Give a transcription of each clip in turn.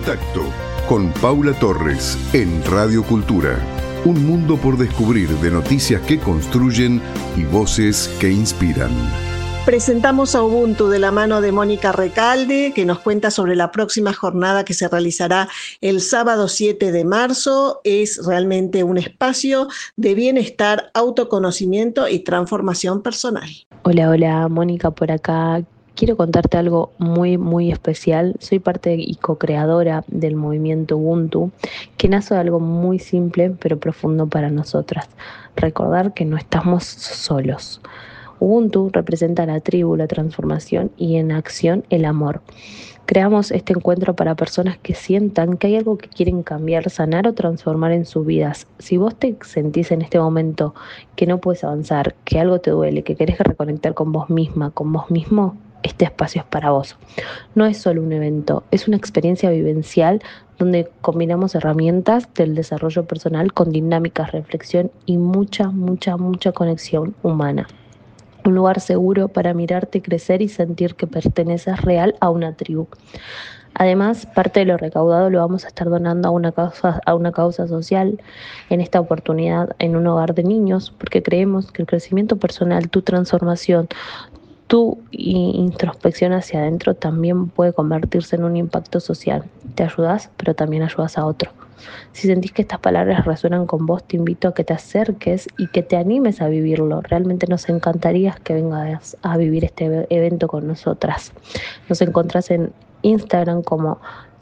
Contacto con Paula Torres en Radio Cultura. Un mundo por descubrir de noticias que construyen y voces que inspiran. Presentamos a Ubuntu de la mano de Mónica Recalde, que nos cuenta sobre la próxima jornada que se realizará el sábado 7 de marzo. Es realmente un espacio de bienestar, autoconocimiento y transformación personal. Hola, Mónica por acá. Quiero contarte algo muy especial. Soy parte y co-creadora del movimiento Ubuntu, que nace de algo muy simple pero profundo para nosotras. Recordar que no estamos solos. Ubuntu representa la tribu, la transformación y en acción el amor. Creamos este encuentro para personas que sientan que hay algo que quieren cambiar, sanar o transformar en sus vidas. Si vos te sentís en este momento que no puedes avanzar, que algo te duele, que querés reconectar con vos misma, con vos mismo, este espacio es para vos. No es solo un evento, es una experiencia vivencial donde combinamos herramientas del desarrollo personal con dinámicas, reflexión y mucha conexión humana. Un lugar seguro para mirarte crecer y sentir que perteneces real a una tribu. Además, parte de lo recaudado lo vamos a estar donando a una causa social, en esta oportunidad en un hogar de niños, porque creemos que el crecimiento personal, tu transformación, tu introspección hacia adentro también puede convertirse en un impacto social. Te ayudas, pero también ayudas a otro. Si sentís que estas palabras resuenan con vos, te invito a que te acerques y que te animes a vivirlo. Realmente nos encantaría que vengas a vivir este evento con nosotras. Nos encontrás en Instagram como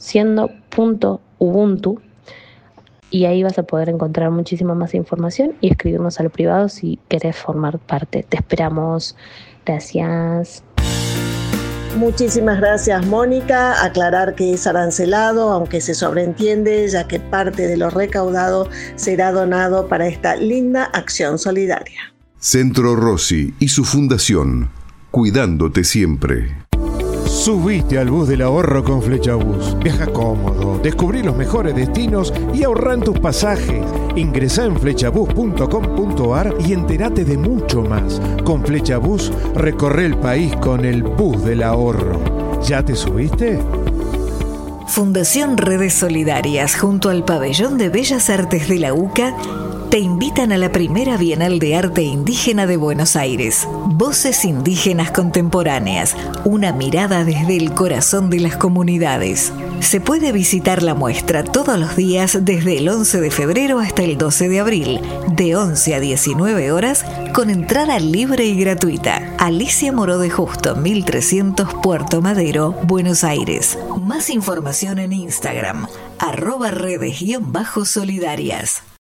siendo.ubuntu y ahí vas a poder encontrar muchísima más información y escribirnos al privado si querés formar parte. Te esperamos. Gracias. Muchísimas gracias, Mónica. Aclarar que es arancelado, aunque se sobreentiende, ya que parte de lo recaudado será donado para esta linda acción solidaria. Centro Rossi y su fundación, cuidándote siempre. Subiste al bus del ahorro con Flechabús. Viaja cómodo, descubrí los mejores destinos y ahorrá en tus pasajes. Ingresá en flechabús.com.ar y entérate de mucho más. Con Flechabús recorre el país con el bus del ahorro. ¿Ya te subiste? Fundación Redes Solidarias junto al Pabellón de Bellas Artes de la UCA te invitan a la primera Bienal de Arte Indígena de Buenos Aires. Voces indígenas contemporáneas, una mirada desde el corazón de las comunidades. Se puede visitar la muestra todos los días desde el 11 de febrero hasta el 12 de abril, de 11 a 19 horas, con entrada libre y gratuita. Alicia Moró de Justo, 1300 Puerto Madero, Buenos Aires. Más información en Instagram, @redes_solidarias.